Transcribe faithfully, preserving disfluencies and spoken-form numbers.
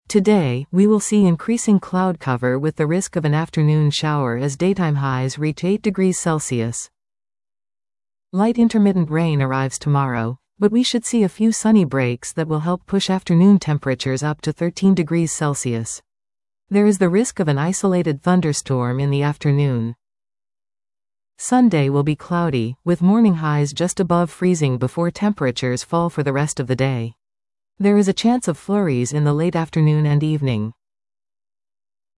Today, we will see increasing cloud cover with the risk of an afternoon shower as daytime highs reach eight degrees Celsius. Light intermittent rain arrives tomorrow, but we should see a few sunny breaks that will help push afternoon temperatures up to thirteen degrees Celsius. There is the risk of an isolated thunderstorm in the afternoon. Sunday will be cloudy, with morning highs just above freezing before temperatures fall for the rest of the day. There is a chance of flurries in the late afternoon and evening.